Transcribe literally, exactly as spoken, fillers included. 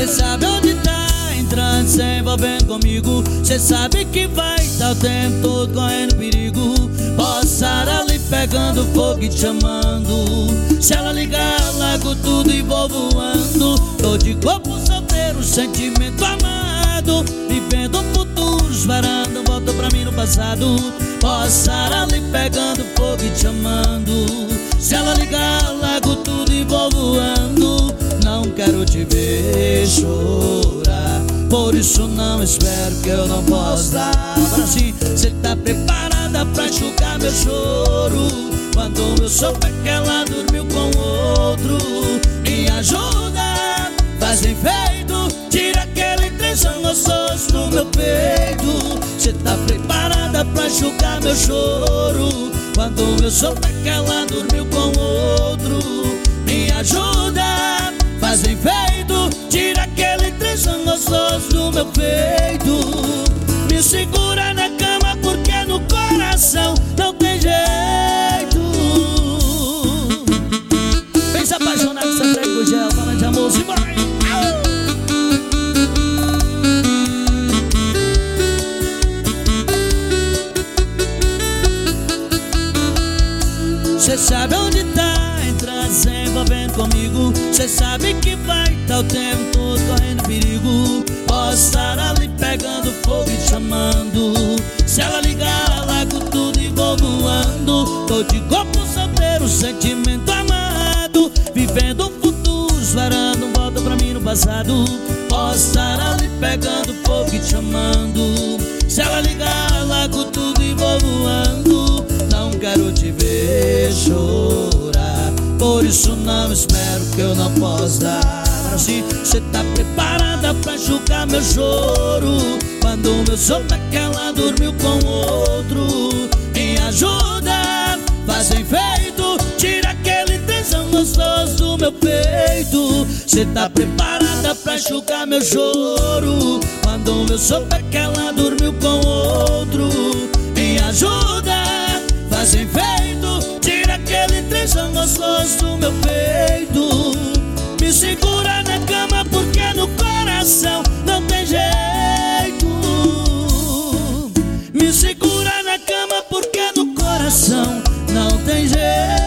sabe onde tá entrando, se envolvendo comigo. Cê sabe que vai tá o tempo todo correndo perigo. Posso estar ali pegando fogo e te amando. Se ela ligar, largo tudo e vou voando. Tô de corpo solteiro, sentimento amado, vivendo um futuro, esvarando, volta pra mim no passado. Posso estar ali pegando fogo e te amando. Se ela ligar, largo tudo e vou voando. Não quero te ver chorar, por isso não espero, que eu não posso dar. Agora sim, cê tá preparada pra enxugar meu choro? Quando eu souber que ela dormiu com outro, me ajuda, faz bem feito, tira aquele trenzão gostoso do meu peito. Cê tá preparada pra enxugar meu choro? Quando eu souber que ela dormiu com outro, me ajuda, faz bem feito, tira aquele trenzão gostoso do meu peito. Me segura na cama porque no coração não tem jeito. Pensa apaixonado, você entrega o gel, fala de amor, se vai. Cê sabe onde tá entrando, se envolvendo comigo. Cê sabe que vai tá o tempo todo correndo perigo. Posso estar ali pegando fogo e chamando. Se ela ligar, largo tudo e vou voando. Tô de corpo solteiro, sentimento amado, vivendo um futuro, esvarando, volta pra mim no passado. Posso estar ali pegando fogo e chamando. Se ela ligar, largo tudo e vou voando. Não quero te ver chorar, por isso não espero, que eu não posso dar. Assim, cê tá preparada pra enxugar meu choro? Quando eu souber que ela dormiu com outro, me ajuda, faz bem feito, tira aquele tesão gostoso do meu peito. Cê tá preparada pra enxugar meu choro? Quando eu souber que ela dormiu com outro, me ajuda, faz bem feito, tira aquele tesão gostoso do meu peito. Me segura na cama porque no coração não tem jeito. Me segura na cama porque no coração não tem jeito.